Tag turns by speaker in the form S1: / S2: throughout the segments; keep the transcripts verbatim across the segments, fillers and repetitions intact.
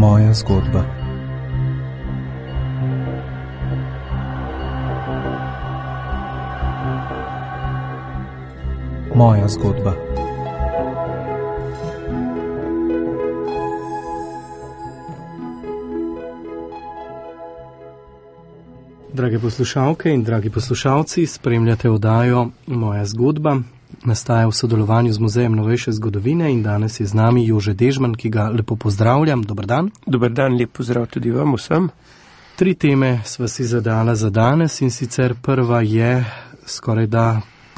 S1: Moja zgodba. Moja zgodba.
S2: Drage poslušalke in dragi poslušalci, spremljate oddajo Moja zgodba. Nastaja v sodelovanju z Muzejem novejše zgodovine in danes je z nami Jože Dežman, ki ga lepo pozdravljam. Dobar dan.
S3: Dobar dan, lep pozdrav tudi vam vsem.
S2: Tri teme sva si zadala za danes in sicer prva je skoraj da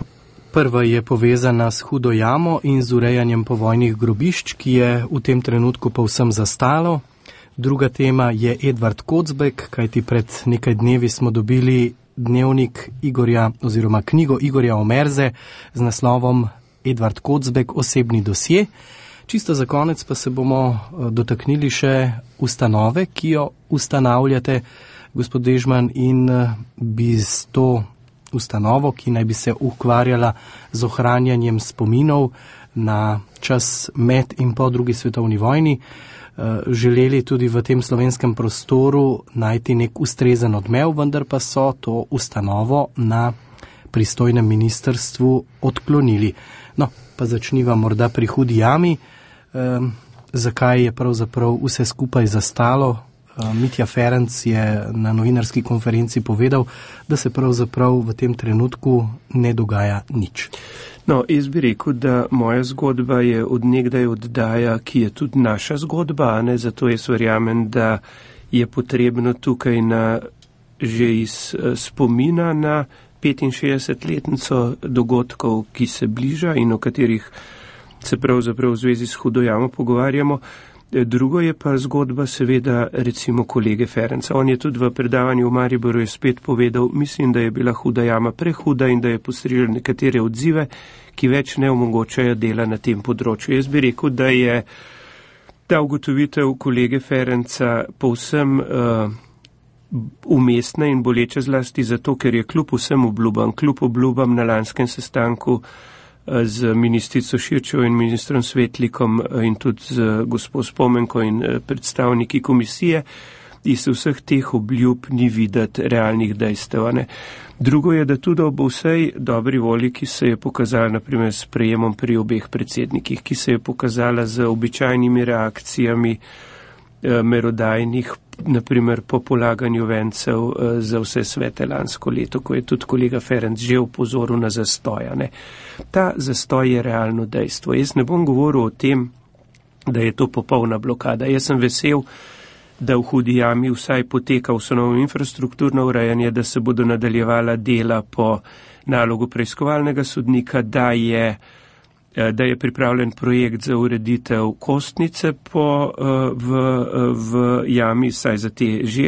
S2: prva je povezana s Hudo jamo in z urejanjem povojnih grobišč, ki je v tem trenutku povsem zastalo. Druga tema je Edvard Kocbek, kajti pred nekaj dnevi smo dobili dnevnik Igorja oziroma knjigo Igorja Omerze z naslovom Edvard Kocbek, osebni dosje. Čisto za konec pa se bomo dotaknili še ustanove, ki jo ustanavljate, gospod Dežman, in bi s to ustanovo, ki naj bi se ukvarjala z ohranjanjem spominov na čas med in po drugi svetovni vojni, želeli tudi v tem slovenskem prostoru najti nek ustrezen odmev, vendar pa so to ustanovo na pristojnem ministrstvu odklonili. No, pa začniva morda pri Hudi jami. E, zakaj je pravzaprav vse skupaj zastalo? E, Mitja Ferenc je na novinarski konferenci povedal, da se pravzaprav v tem trenutku ne dogaja nič.
S3: No, jaz bi rekel, da moja zgodba je od nekdaj oddaja, ki je tudi naša zgodba, a ne, zato jaz verjamem, da je potrebno tukaj na, že iz spomina na petinšestdesetletnico dogodkov, ki se bliža in o katerih se pravzaprav v zvezi s Hudo jamo pogovarjamo. Drugo je pa zgodba seveda recimo kolege Ferenca. On je tudi v predavanju v Mariboru je spet povedal, mislim, da je bila Huda jama prehuda in da je postrežil nekatere odzive, ki več ne omogočajo dela na tem področju. Jaz bi rekel, da je ta ugotovitev kolege Ferenca povsem uh, umestna in boleča zlasti zato, ker je kljub vsem obljubam, kljub obljubam na lanskem sestanku z ministrico Širčevo in ministrom Svetlikom in tudi z gospod Spomenko in predstavniki komisije, iz vseh teh obljub ni videti realnih dejstev. Ne. Drugo je, da tudi ob vsej dobri volji, ki se je pokazala naprimer s prejemom pri obeh predsednikih, ki se je pokazala z običajnimi reakcijami eh, merodajnih, naprimer po polaganju vencev eh, za vse svete lansko leto, ko je tudi kolega Ferenc že upozoril na zastoja. Ne. Ta zastoj je realno dejstvo. Jaz ne bom govoril o tem, da je to popolna blokada. Jaz sem vesel, da v Hudi jami vsaj poteka osnovno infrastrukturno urejanje, da se bodo nadaljevala dela po nalogu preiskovalnega sodnika, da je, da je pripravljen projekt za ureditev kostnice po, v, v jami, saj za te že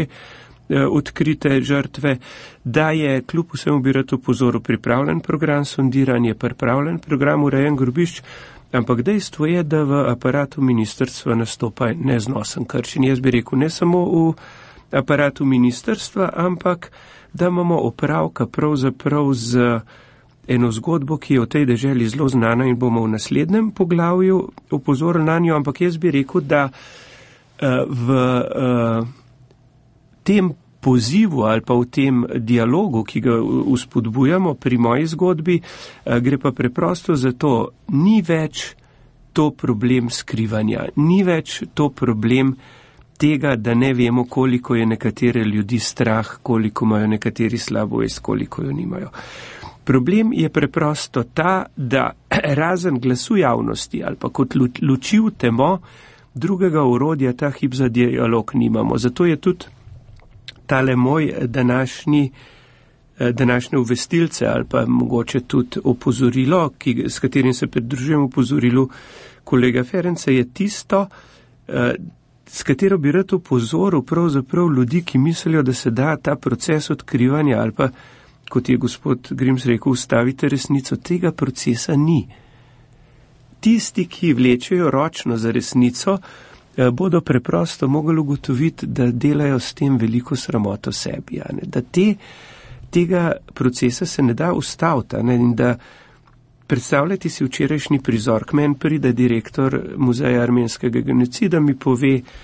S3: odkrite žrtve, da je kljub vsemu bi rad opozoril pripravljen program sondiranja, pripravljen program urejen grobišč, ampak dejstvo je, da v aparatu ministrstva nastopa neznosen kršen. Jaz bi rekel, ne samo v aparatu ministrstva, ampak da imamo opravka pravzaprav z eno zgodbo, ki je v tej deželi zelo znana in bomo v naslednjem poglavju opozorili na njo, ampak jaz bi rekel, da v tem pozivu ali pa v tem dialogu, ki ga uspodbujamo pri moji zgodbi, gre pa preprosto za to, ni več to problem skrivanja, ni več to problem tega, da ne vemo, koliko je nekatere ljudi strah, koliko imajo nekateri slabo vest, koliko jo nimajo. Problem je preprosto ta, da razen glasu javnosti ali pa kot luči v temo, drugega orodja ta hip za dialog nimamo. Zato je tudi tale moj današnji, današnje uvestilce ali pa mogoče tudi opozorilo, ki, s katerim se pridružujem opozorilu kolega Ferenca, je tisto, s katero bi rad opozoril pravzaprav ljudi, ki mislijo, da se da ta proces odkrivanja ali pa, kot je gospod Grims rekel, ustavite resnico. Tega procesa ni. Tisti, ki vlečejo ročno za resnico, bodo preprosto mogli ugotoviti, da delajo s tem veliko sramoto sebi, ne? Da te, tega procesa se ne da ustaviti, ne? In da predstavljati si včerajšnji prizor. K meni pride direktor Muzeja armenskega genocida, mi pove,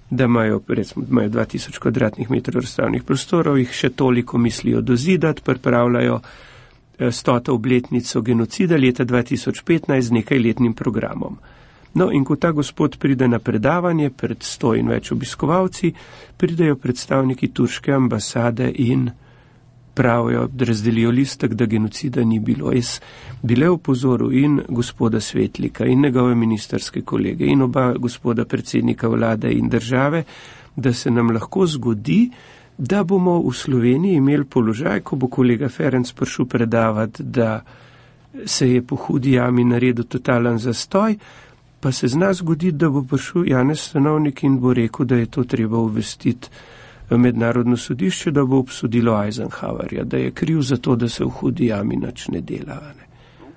S3: da imajo, recimo, imajo dva tisoč kvadratnih metrov razstavnih prostorov, jih še toliko mislijo dozidati, pripravljajo stoto obletnico genocida leta dva tisoč petnajst z nekajletnim programom. No, in ko ta gospod pride na predavanje pred sto in več obiskovalci, pridejo predstavniki turške ambasade in pravijo, da razdelijo listek, da genocida ni bilo. Jaz bile upozoril in gospoda Svetlika in njegove ministerske kolege in oba gospoda predsednika vlade in države, da se nam lahko zgodi, da bomo v Sloveniji imeli položaj, ko bo kolega Ferenc prišel predavati, da se je po hudi jami naredil totalen zastoj, pa se zna zgoditi, da bo prišel Janez Stanovnik in bo rekel, da je to treba uvestiti mednarodno sodišče, da bo obsodilo Eisenhowerja, da je kriv za to, da se v hudi jami nič ne dela. Ne.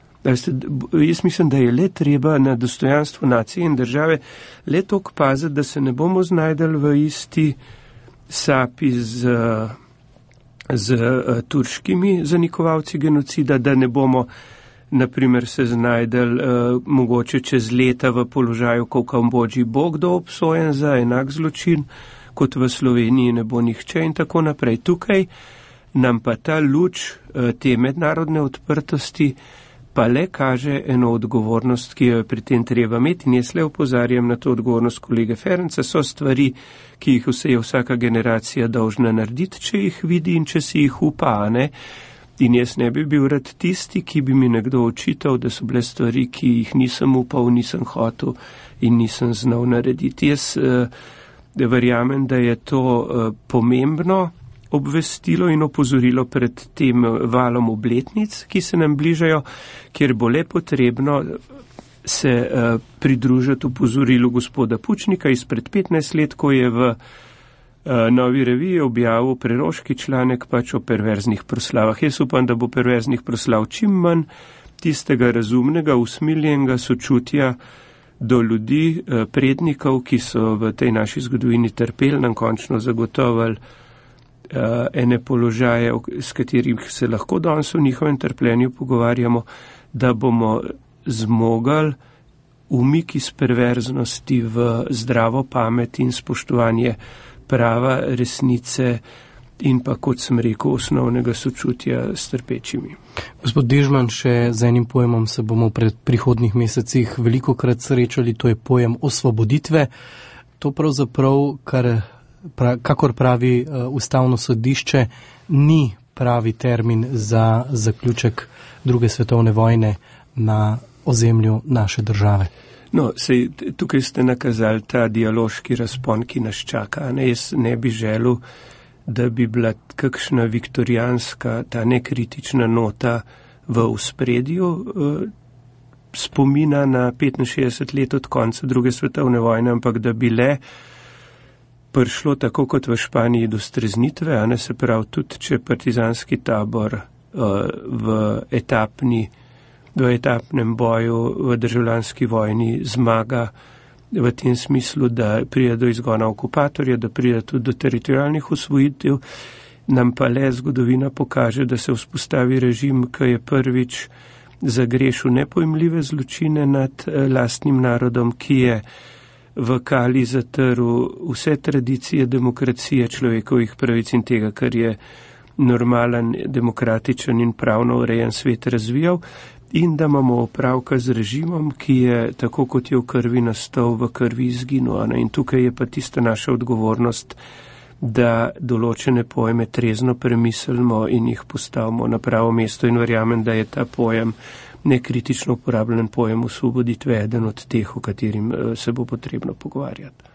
S3: Jaz mislim, da je le treba na dostojanstvo nacije in države le toliko paziti, da se ne bomo znajdeli v isti sapi z, z turškimi zanikovalci genocida, da ne bomo naprimer se znajdel uh, mogoče čez leta v položaju, ko v Kambodži bo kdo obsojen za enak zločin, kot v Sloveniji ne bo nihče in tako naprej. Tukaj nam pa ta luč uh, te mednarodne odprtosti pa le kaže eno odgovornost, ki jo je pri tem treba imeti in jaz le opozarjam na to odgovornost kolege Ferenca. So stvari, ki jih vse je vsaka generacija dolžna narediti, če jih vidi in če si jih upa, ne? In jaz ne bi bil rad tisti, ki bi mi nekdo očital, da so bile stvari, ki jih nisem upal, nisem hotel in nisem znal narediti. Jaz uh, verjamem, da je to uh, pomembno obvestilo in opozorilo pred tem valom obletnic, ki se nam bližajo, kjer bo le potrebno se uh, pridružiti opozorilu gospoda Pučnika izpred petnajst let, ko je v Novi reviji objavil preroški članek pač o perverznih proslavah. Jaz upam, da bo perverznih proslav čim manj, tistega razumnega, usmiljenega sočutja do ljudi, prednikov, ki so v tej naši zgodovini trpeli, nam končno zagotovili ene položaje, s katerih se lahko danes v njihovem trpljenju pogovarjamo, da bomo zmogli umik iz perverznosti v zdravo pamet in spoštovanje prava, resnice in pa, kot sem rekel, osnovnega sočutja s trpečimi.
S2: Gospod Dežman, še z enim pojemom se bomo v prihodnjih mesecih veliko krat srečali, to je pojem osvoboditve. To pravzaprav, kar, pra, kakor pravi uh, Ustavno sodišče, ni pravi termin za zaključek druge svetovne vojne na ozemlju naše države.
S3: No, sej, tukaj ste nakazali ta dialoški razpon, ki nas čaka. Ne, jaz ne bi želel, da bi bila kakšna viktorijanska, ta nekritična nota v ospredju eh, spomina na petinšestdeset let od konca druge svetovne vojne, ampak da bi le prišlo tako kot v Španiji do streznitve, a ne, se pravi tudi, če partizanski tabor eh, v etapni v etapnem boju v državljanski vojni zmaga v tem smislu, da pride do izgona okupatorja, da pride tudi do teritorijalnih osvojitev, nam pa le zgodovina pokaže, da se vzpostavi režim, ki je prvič zagrešil nepojmljive zločine nad lastnim narodom, ki je v kali zatrl vse tradicije demokracije, človekovih pravic in tega, kar je normalen, demokratičen in pravno urejen svet razvijal, in da imamo opravka z režimom, ki je, tako kot je v krvi nastal, v krvi izginul. In tukaj je pa tista naša odgovornost, da določene pojme trezno premislimo in jih postavimo na pravo mesto in verjamem, da je ta pojem, nekritično uporabljen pojem osvoboditve, eden od teh, o katerim se bo potrebno pogovarjati.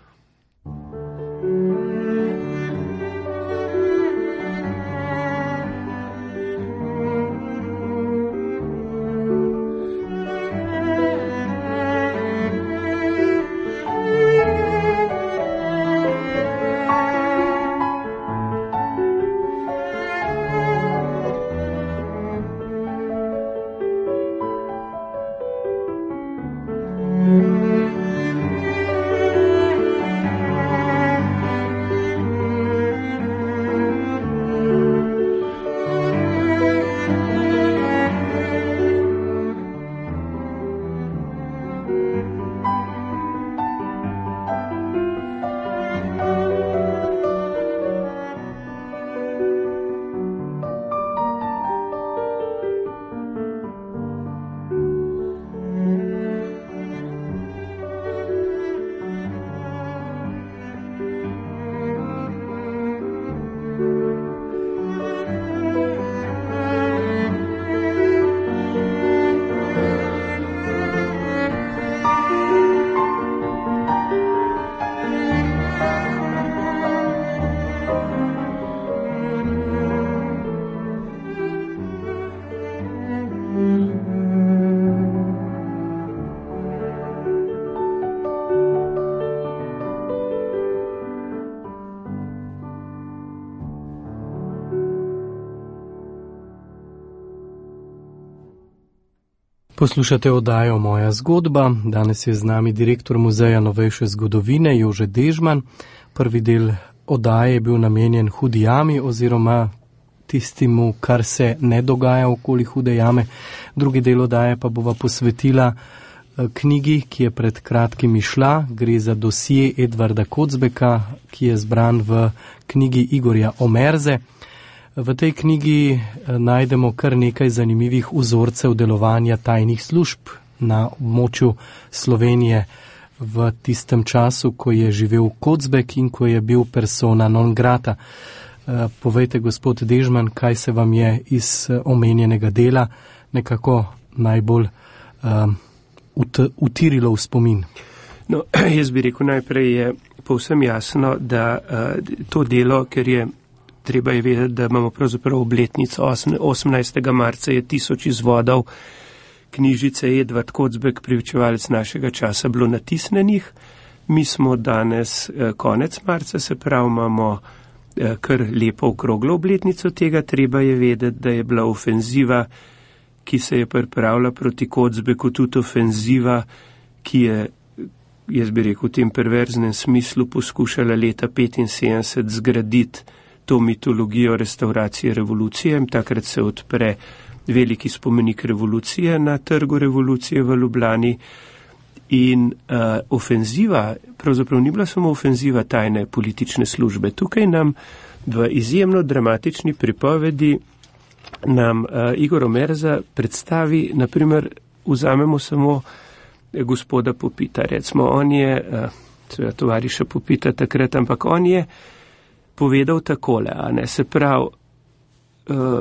S2: Poslušate oddajo Moja zgodba. Danes je z nami direktor Muzeja novejše zgodovine Jože Dežman. Prvi del oddaje je bil namenjen hudi jami oziroma tistimu, kar se ne dogaja okoli hude jame. Drugi del oddaje pa bova posvetila knjigi, ki je pred kratkim išla. Gre za dosje Edvarda Kocbeka, ki je zbran v knjigi Igorja Omerze. V tej knjigi najdemo kar nekaj zanimivih vzorcev delovanja tajnih služb na območju Slovenije v tistem času, ko je živel Kocbek in ko je bil persona non grata. Povejte, gospod Dežman, kaj se vam je iz omenjenega dela nekako najbolj um, ut- utirilo v spomin?
S3: No, jaz bi rekel, najprej je povsem jasno, da uh, to delo, ker je treba je vedeti, da imamo pravzaprav obletnico osemnajstega marca je tisoč izvodov knjižice Edvard Kocbek, priučevalec našega časa, bilo natisnenih. Mi smo danes eh, konec marca, se pravi, imamo eh, kar lepo okroglo obletnico tega. Treba je vedeti, da je bila ofenziva, ki se je pripravila proti Kocbeku, tudi ofenziva, ki je, jaz bi rekel, v tem perverznem smislu poskušala leta petinsedemdeset zgraditi to mitologijo restauracije revolucije. Takrat se odpre veliki spomenik revolucije na trgu revolucije v Ljubljani in uh, ofenziva, pravzaprav ni bila samo ofenziva tajne politične službe. Tukaj nam v izjemno dramatični pripovedi nam uh, Igor Omerza predstavi, naprimer, vzamemo samo gospoda Popita, recimo, on je, uh, seveda tovariša Popita takrat, ampak on je povedal takole, a ne, se pravi, uh,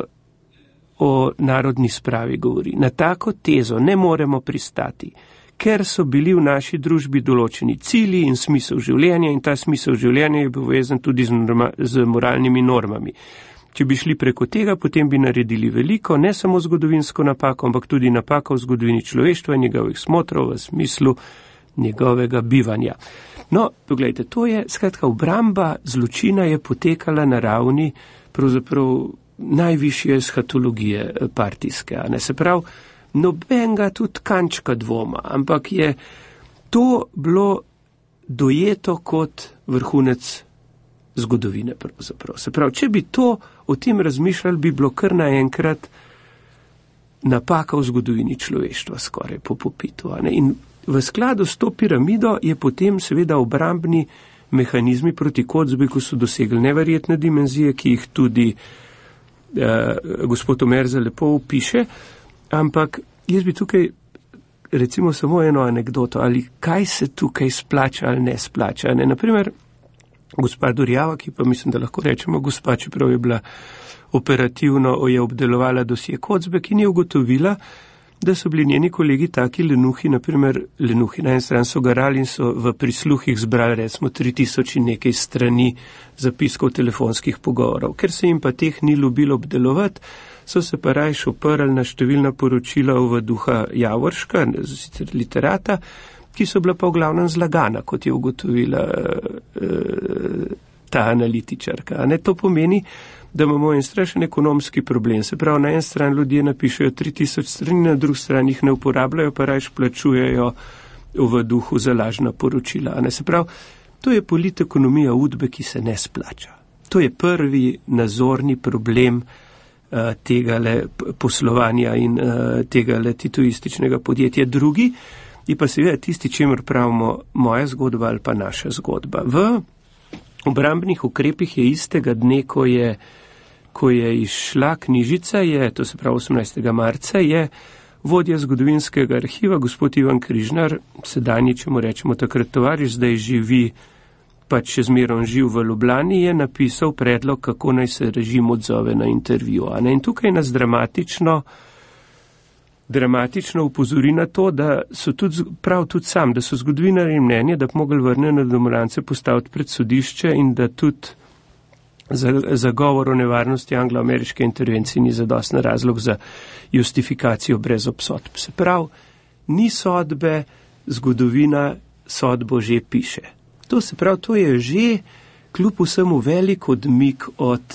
S3: o narodni spravi govori. Na tako tezo ne moremo pristati, ker so bili v naši družbi določeni cilji in smisel življenja in ta smisel življenja je bil vezan tudi z, norma, z moralnimi normami. Če bi šli preko tega, potem bi naredili veliko, ne samo zgodovinsko napako, ampak tudi napako v zgodovini človeštva in njegovih smotrov v smislu njegovega bivanja. No, pogledajte, to je, skratka, obramba zločina je potekala na ravni pravzaprav najvišje schatologije partijske, a ne, se pravi, nobenega tudi kančka dvoma, ampak je to bilo dojeto kot vrhunec zgodovine pravzaprav. Se pravi, če bi to o tem razmišljali, bi bilo kar naenkrat napaka v zgodovini človeštva skoraj po Popitu, a ne, in v skladu s to piramido je potem seveda obrambni mehanizmi proti Kocbeku so dosegli neverjetne dimenzije, ki jih tudi eh, gospod Omerza lepo opiše, ampak jaz bi tukaj recimo samo eno anekdoto, ali kaj se tukaj splača ali ne splača. Ne? Naprimer, gospa Dorjava, ki pa mislim, da lahko rečemo gospa, čeprav je bila operativno, je obdelovala dosje Kocbek in je ugotovila, da so bili njeni kolegi taki lenuhi, naprimer lenuhi na en stran so garali in so v prisluhih zbrali recimo tri tisoč in nekaj strani zapiskov telefonskih pogovorov. Ker se jim pa teh ni ljubilo obdelovati, so se pa rajš oprli na številna poročila v duha Javorška, sicer literata, ki so bila pa v glavnem zlagana, kot je ugotovila e, ta analitičarka. Ne, to pomeni, da imamo en strašen ekonomski problem. Se pravi, na en stran ljudje napišejo tri tisoč strani, na drugi strani jih ne uporabljajo, pa rajš plačujejo v duhu za lažna poročila. Ne? Se pravi, to je politekonomija udbe, ki se ne splača. To je prvi nazorni problem uh, tegale poslovanja in uh, tegale titoističnega podjetja. Drugi je pa seveda tisti, čemer pravimo moja zgodba ali pa naša zgodba. V obrambnih ukrepih je istega dne, ko je ko je išla knjižica, je, to se pravi osemnajstega marca, je vodja zgodovinskega arhiva, gospod Ivan Križnar, sedanji, če mu rečemo takrat tovariš, zdaj živi, pač še zmerom živ v Ljubljani, je napisal predlog, kako naj se režim odzove na intervju. A ne? In tukaj nas dramatično, dramatično upozori na to, da so tudi, prav tudi sam, da so zgodovinarji mnenje, da bi mogli vrnjene domorance postaviti pred sodišče in da tudi za govor o nevarnosti anglo-ameriške intervencije ni zadostna razlog za justifikacijo brez obsodb. Se pravi, ni sodbe, zgodovina sodbo že piše. To se pravi, to je že kljub vsemu velik odmik od,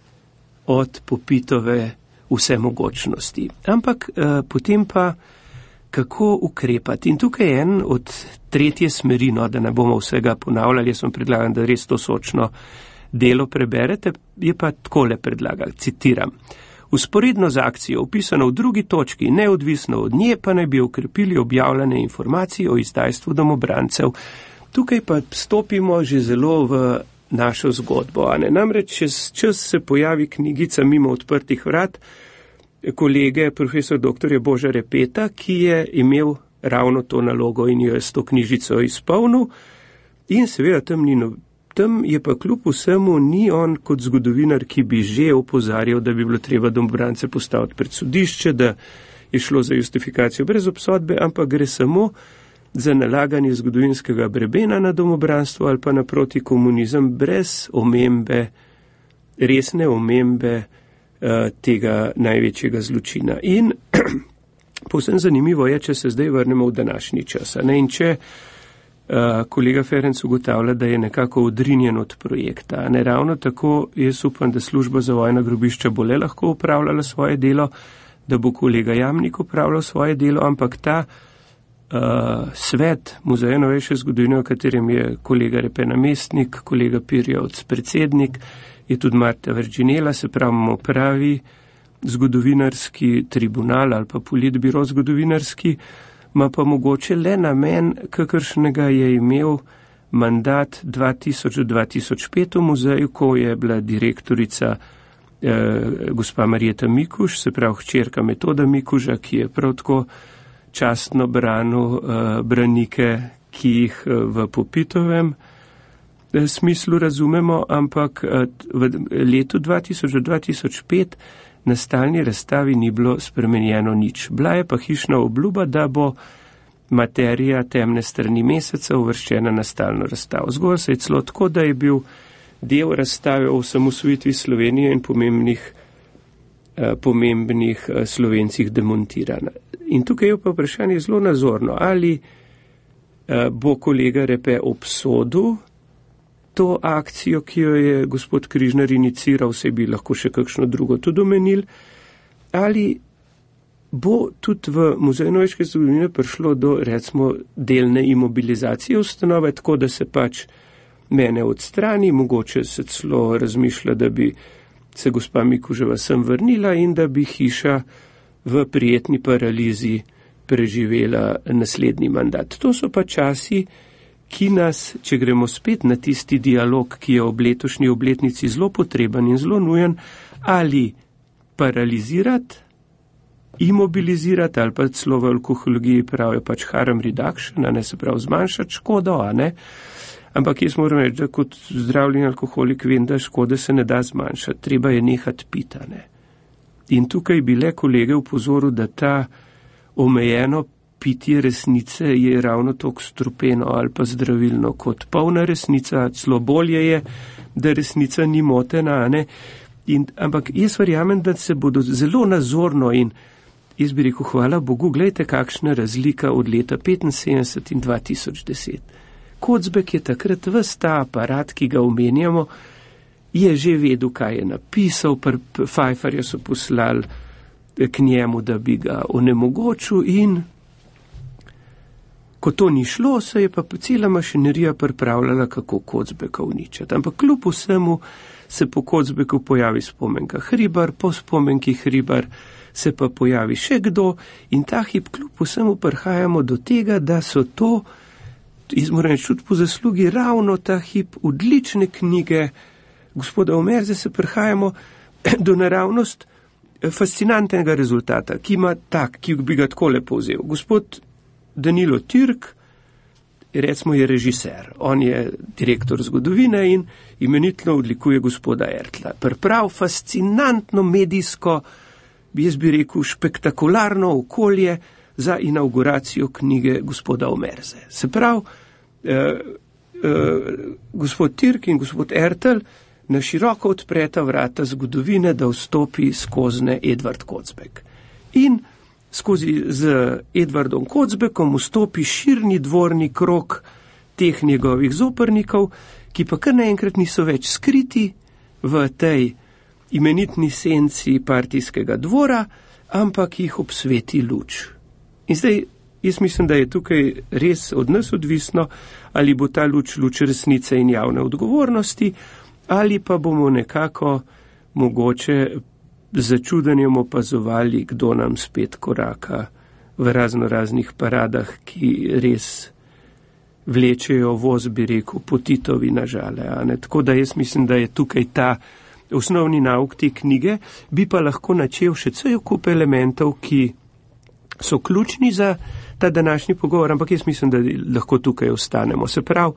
S3: od Popitove vsemogočnosti. Ampak eh, potem pa kako ukrepati. In tukaj je en od tretje smeri, no, da ne bomo vsega ponavljali, jaz sem predlagal, da res to sočno delo preberete, je pa takole predlagal, citiram. Usporedno z akcijo, opisano v drugi točki, neodvisno od nje, pa naj bi ukrepili objavljene informacije o izdajstvu domobrancev. Tukaj pa stopimo že zelo v našo zgodbo. A ne? Namreč čez čas se pojavi knjigica Mimo odprtih vrat kolege profesor doktorja Boža Repeta, ki je imel ravno to nalogo in jo je s to knjižico izpolnil. In seveda tam ni no, tam je pa kljub vsemu ni on kot zgodovinar, ki bi že opozarjal, da bi bilo treba domobrance postaviti pred sodišče, da je šlo za justifikacijo brez obsodbe, ampak gre samo za nalaganje zgodovinskega brebena na domobranstvo ali pa naproti komunizem brez omembe, resne omembe uh, tega največjega zločina. In povsem zanimivo je, če se zdaj vrnemo v današnji čas. Ne? In če uh, kolega Ferenc ugotavlja, da je nekako odrinjen od projekta, ne ravno tako, jaz upam, da služba za vojna grobišča bo le lahko upravljala svoje delo, da bo kolega Jamnik upravljal svoje delo, ampak ta Uh, svet Muzeja novejše zgodovine, v katerem je kolega Repe namestnik, kolega Pirjevc predsednik, je tudi Marta Verginela, se pravimo pravi zgodovinarski tribunal ali pa politbiro zgodovinarski, ima pa mogoče le namen, kakršnega je imel mandat dva tisoč do dva tisoč pet v muzeju, ko je bila direktorica eh, gospa Marjeta Mikuš, se pravi hčerka Metoda Mikuža, ki je prav tako častno branil uh, branike, ki jih uh, v Popitovem uh, smislu razumemo, ampak uh, v letu dva tisoč do dva tisoč pet na stalni razstavi ni bilo spremenjeno nič. Bila je pa hišna obljuba, da bo materija temne strani meseca uvrščena na stalno razstavo. Zgolj se je celo tako, da je bil del razstave o osamosvojitvi Slovenije in pomembnih pomembnih Slovencih demontirana. In tukaj je pa vprašanje zelo nazorno, ali bo kolega Repe obsodil to akcijo, ki jo je gospod Križnar iniciral, se bi lahko še kakšno drugo tudi omenil, ali bo tudi v Muzeju novejše zgodovine prišlo do, recimo, delne imobilizacije ustanove, tako da se pač mene odstrani, mogoče se celo razmišlja, da bi se gospa Mikuževa sem vrnila in da bi hiša v prijetni paralizi preživela naslednji mandat. To so pa časi, ki nas, če gremo spet na tisti dialog, ki je ob letošnji obletnici zelo potreben in zelo nujen, ali paralizirati, imobilizirati, ali pa celo v alkohologiji pravijo pač harm reduction, a ne se pravi zmanjšati škodo, a ne. Ampak jaz moram reči, da kot zdravljen alkoholik vem, da škode se ne da zmanjšati, treba je nehati pitane. In tukaj bi le kolege upozoril, da ta omejeno pitje resnice je ravno toliko strupeno ali pa zdravilno kot polna resnica, celo bolje je, da resnica ni motena, ne. In, ampak jaz verjamem, da se bodo zelo nazorno in jaz bi rekel, hvala Bogu, gledajte, kakšna razlika od leta petinsedemdeset in dva tisoč deset. Kocbek je takrat ves ta aparat, ki ga omenjamo, je že vedel, kaj je napisal, Pfeifferja so poslali k njemu, da bi ga onemogočil in ko to ni šlo, se je pa cela mašinerija pripravljala, kako Kocbeka uničiti. Ampak kljub vsemu se po Kocbeku pojavi spomenka Hribar, po spomenki Hribar se pa pojavi še kdo in ta hip kljub vsemu prihajamo do tega, da so to izmoren čut po zaslugi ravno ta hip odlične knjige gospoda Omerze, se prihajamo do naravnost fascinantnega rezultata, ki ima tak, ki bi ga tako lepo vzel. Gospod Danilo Türk, recimo, je režiser, on je direktor zgodovine in imenitno odlikuje gospoda Ertla. Priprav fascinantno medijsko, jaz bi rekel, spektakularno okolje za inauguracijo knjige gospoda Omerze. Se pravi, eh, eh, gospod Türk in gospod Ertl na široko odpreta vrata zgodovine, da vstopi skozi Edvard Kocbek. In skozi z Edvardom Kocbekom vstopi širni dvorni krog teh njegovih zopernikov, ki pa kar naenkrat niso več skriti v tej imenitni senci partijskega dvora, ampak jih obsveti luč. In zdaj Jaz mislim, da je tukaj res od nas odvisno, ali bo ta luč luč resnice in javne odgovornosti, ali pa bomo nekako mogoče začudenjem opazovali, kdo nam spet koraka v razno raznih paradah, ki res vlečejo voz, bi rekel, po Titovi na žale. Tako da jaz mislim, da je tukaj ta osnovni nauk te knjige, bi pa lahko načel še cel kup elementov, ki so ključni za ta današnji pogovor, ampak jaz mislim, da lahko tukaj ostanemo. Se pravi,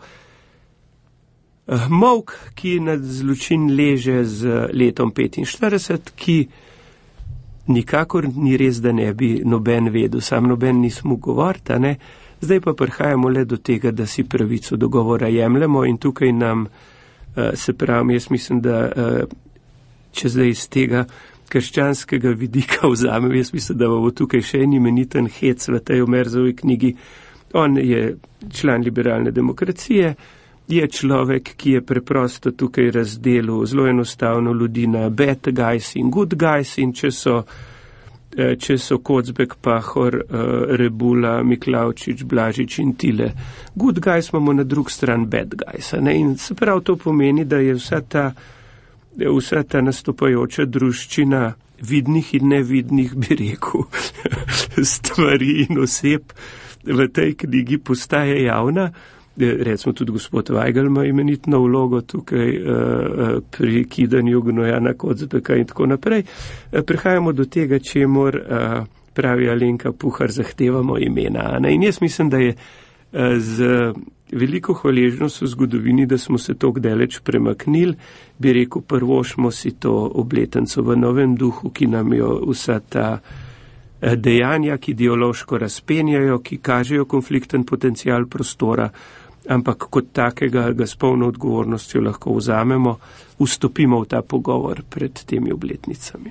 S3: molk, ki nad zločin leže z letom petinštirideset, ki nikakor ni res, da ne bi noben vedel, sam noben nismo govoriti, a ne? Zdaj pa prihajamo le do tega, da si pravico do govora jemljemo in tukaj nam, se pravi, jaz mislim, da če zdaj iz tega krščanskega vidika vzamem, jaz mislim, da bo tukaj še en imeniten hec v tej Omerzovi knjigi. On je član liberalne demokracije, je človek, ki je preprosto tukaj razdelil zelo enostavno ljudi na bad guys in good guys in če so, če so Kocbek, Pahor, Rebula, Miklavčič, Blažič in Tile good guys, imamo na drug stran bad guys. Ne? In se pravi, to pomeni, da je vsa ta vsa ta nastopajoča druščina vidnih in nevidnih, bi rekel, stvari in oseb v tej knjigi postaje javna. Recimo tudi gospod Weigl ima imenitno vlogo tukaj uh, pri kidanju gnojana Kocbeka in tako naprej. Uh, prihajamo do tega, čemur uh, pravi Alenka Puhar, zahtevamo imena. Ne? In jaz mislim, da je uh, z veliko hvaležnost v zgodovini, da smo se tako daleč premaknili, bi rekel, prvošmo si to obletnico v novem duhu, ki nam jo vsa ta dejanja, ki ideološko razpenjajo, ki kažejo konflikten potencial prostora, ampak kot takega ga s polno odgovornostjo lahko vzamemo, vstopimo v ta pogovor pred temi obletnicami.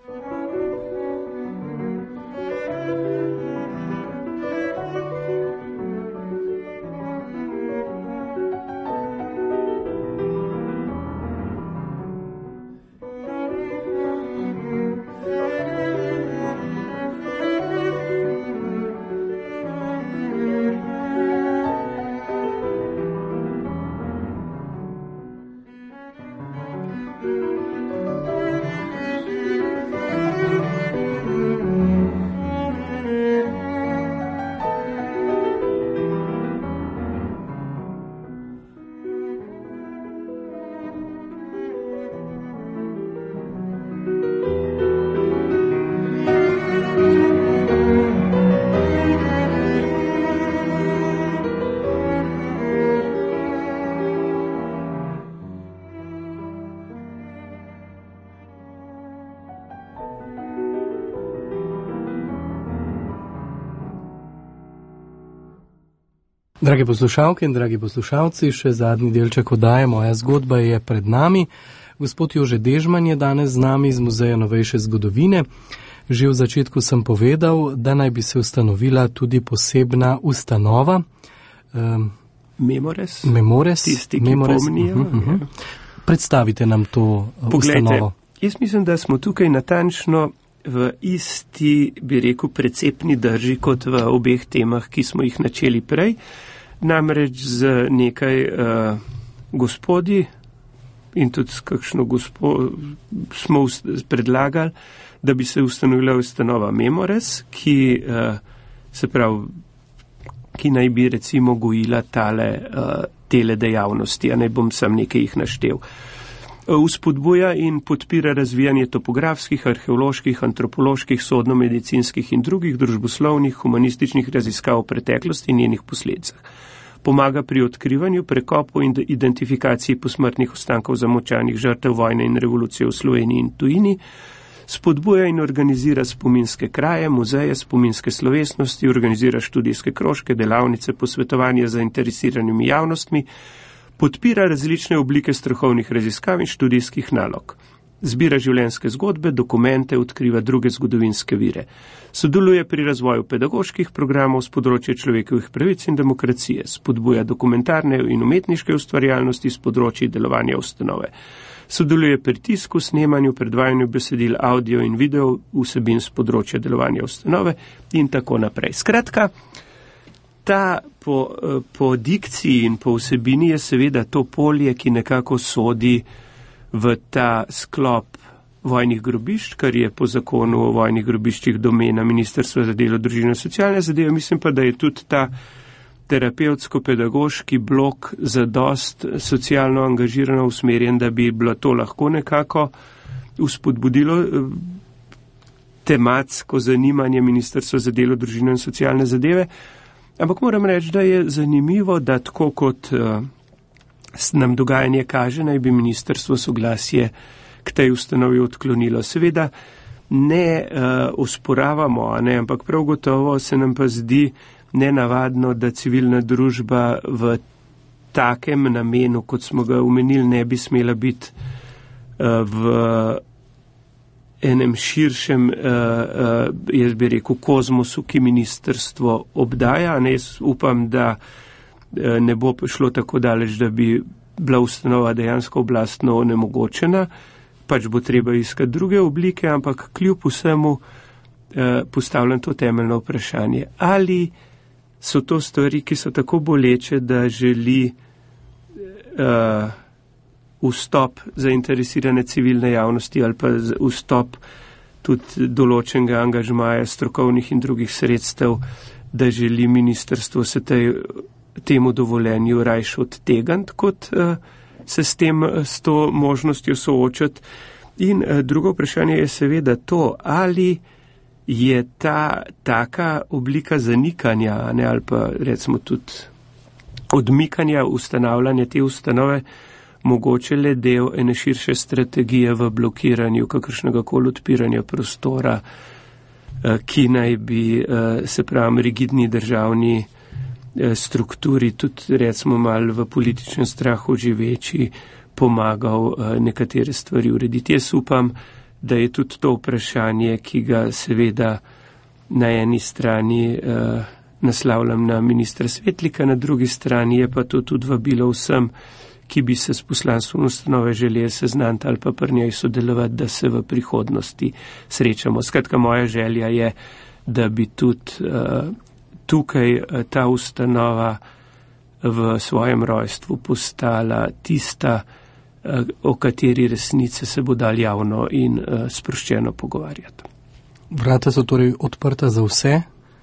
S2: Dragi poslušalke in dragi poslušalci, še zadnji delček oddaje Moja zgodba je pred nami. Gospod Jože Dežman je danes z nami iz Muzeja novejše zgodovine. Že v začetku sem povedal, da naj bi se ustanovila tudi posebna ustanova. Um,
S3: Memores.
S2: Memores.
S3: Tisti, ki
S2: Memores.
S3: pomnijo.
S2: Uh-huh, uh-huh. Predstavite nam to
S3: Poglejte,
S2: ustanovo.
S3: Jaz mislim, da smo tukaj natančno v isti, bi rekel, precepni drži kot v obeh temah, ki smo jih načeli prej. Namreč z nekaj uh, gospodi in tudi s kakšno gospod smo predlagali, da bi se ustanovila ustanova Memores, ki, uh, se pravi, ki naj bi recimo gojila tale, uh, tele dejavnosti, a naj bom sam nekaj jih naštel. Vzpodbuja in podpira razvijanje topografskih, arheoloških, antropoloških, sodno-medicinskih in drugih družboslovnih, humanističnih raziskav o preteklosti in njenih posledicah. Pomaga pri odkrivanju, prekopu in identifikaciji posmrtnih ostankov zamočanih žrtev vojne in revolucije v Sloveniji in tujini. Spodbuja in organizira spominske kraje, muzeje, spominske slovesnosti, organizira študijske krožke, delavnice, posvetovanje z zainteresiranimi javnostmi, podpira različne oblike strokovnih raziskav in študijskih nalog. Zbira življenjske zgodbe, dokumente, odkriva druge zgodovinske vire. Sodeluje pri razvoju pedagoških programov z področja človekovih pravic in demokracije. Spodbuja dokumentarne in umetniške ustvarjalnosti z področja delovanja ustanove. Sodeluje pri tisku, snemanju, predvajanju besedil, audio in video, vsebin z področja delovanja ustanove in tako naprej. Skratka, ta po, po dikciji in po vsebini je seveda to polje, ki nekako sodi v ta sklop vojnih grobišč, kar je po zakonu o vojnih grobiščih domena Ministrstva za delo, družino in socialne zadeve. Mislim pa, da je tudi ta terapevtsko-pedagoški blok za dost socialno angažirano usmerjen, da bi bilo to lahko nekako uspodbudilo tematsko zanimanje Ministrstva za delo, družino in socialne zadeve. Ampak moram reči, da je zanimivo, da tako kot uh, nam dogajanje kaže, naj bi ministrstvo soglasje k tej ustanovi odklonilo. Seveda ne uh, osporavamo, ne, ampak prav gotovo se nam pa zdi nenavadno, da civilna družba v takem namenu, kot smo ga omenili, ne bi smela biti uh, v enem širšem, uh, uh, jaz bi rekel, kozmosu, ki ministrstvo obdaja. Ne, jaz upam, da uh, ne bo šlo tako daleč, da bi bila ustanova dejansko oblastno onemogočena, pač bo treba iskati druge oblike, ampak kljub vsemu eh, postavljam to temeljno vprašanje. Ali so to stvari, ki so tako boleče, da želi eh, vstop zainteresirane civilne javnosti ali pa vstop tudi določenega angažmaja strokovnih in drugih sredstev, da želi ministrstvo se tej, temu dovoljenju rajš odtegant, kot eh, se s tem, s to možnostjo soočati. In eh, drugo vprašanje je seveda to, ali je ta taka oblika zanikanja, ne, ali pa recimo tudi odmikanja ustanavljanja te ustanove mogoče le del ene širše strategije v blokiranju kakršnega koli odpiranja prostora, eh, ki naj bi, eh, se pravi, rigidni državni strukturi, tudi recimo malo v političnem strahu živeči, pomagal nekatere stvari urediti. Jaz upam, da je tudi to vprašanje, ki ga seveda na eni strani eh, naslavljam na ministra Svetlika, na drugi strani je pa to tudi vabilo vsem, ki bi se s poslanstvom ustanove želeli seznaniti ali pa pri njej sodelovati, da se v prihodnosti srečamo. Skratka, moja želja je, da bi tudi eh, tukaj ta ustanova v svojem rojstvu postala tista, o kateri resnice se bo dal javno in sproščeno pogovarjati.
S2: Vrata so torej odprta za vse?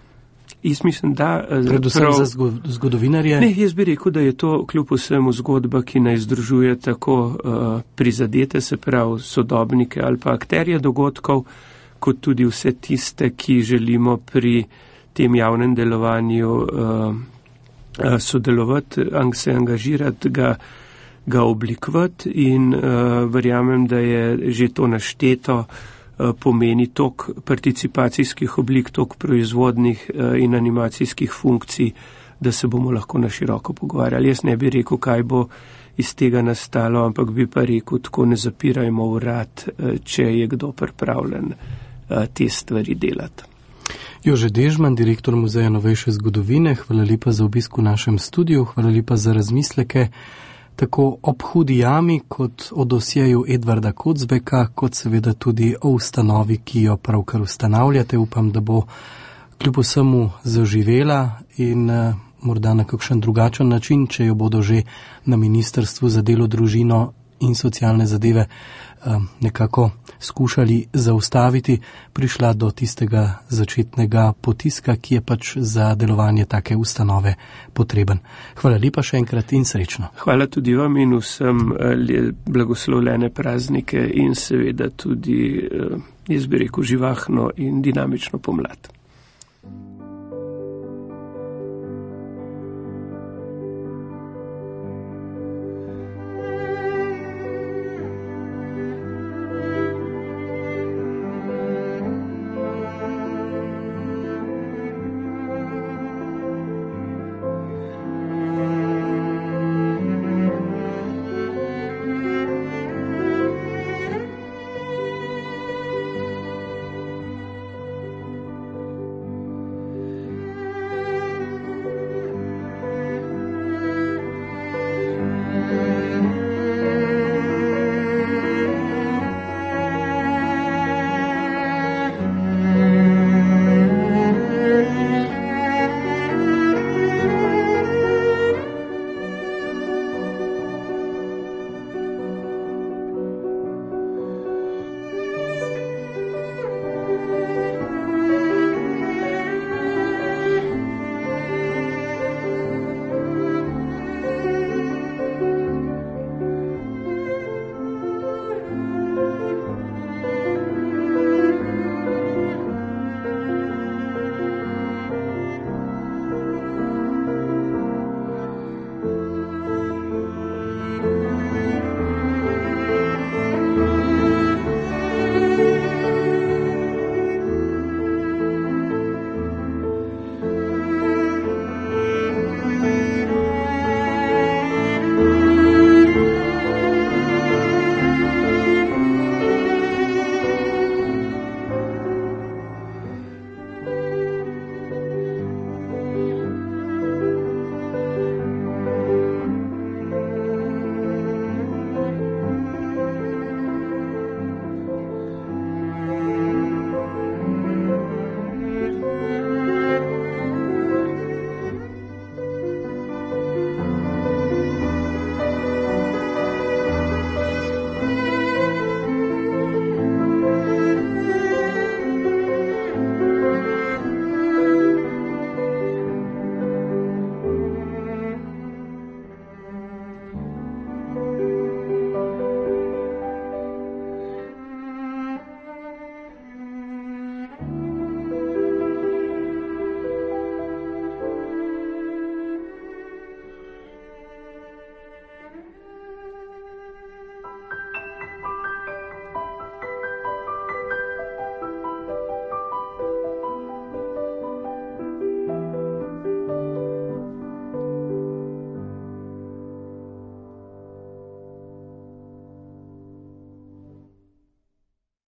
S3: Jaz mislim, da...
S2: Predvsem prav, za zgodovinarje?
S3: Ne, jaz bi rekel, da je to kljub vsemu zgodba, ki naj združuje tako uh, prizadete, se pravi sodobnike ali pa akterje dogodkov, kot tudi vse tiste, ki želimo pri tem javnem delovanju uh, uh, sodelovati, se angažirati, ga, ga oblikovati in uh, verjamem, da je že to našteto, uh, pomeni tok participacijskih oblik, tok proizvodnih uh, in animacijskih funkcij, da se bomo lahko na široko pogovarjali. Jaz ne bi rekel, kaj bo iz tega nastalo, ampak bi pa rekel, tako ne zapirajmo vrat, uh, če je kdo pripravljen uh, te stvari delati.
S2: Jože Dežman, direktor Muzeja novejše zgodovine, hvala lepa za obisk v našem studiu, hvala lepa za razmisleke, tako ob hudi jami, kot o dosjeju Edvarda Kocbeka, kot seveda tudi o ustanovi, ki jo pravkar ustanavljate. Upam, da bo kljub vsemu zaživela in uh, morda na kakšen drugačen način, če jo bodo že na Ministrstvu za delo, družino in socialne zadeve um, nekako skušali zaustaviti, prišla do tistega začetnega potiska, ki je pač za delovanje take ustanove potreben. Hvala lepa še enkrat in srečno.
S3: Hvala tudi vam in vsem blagoslovljene praznike in seveda tudi, jaz bi rekel, živahno in dinamično pomlad.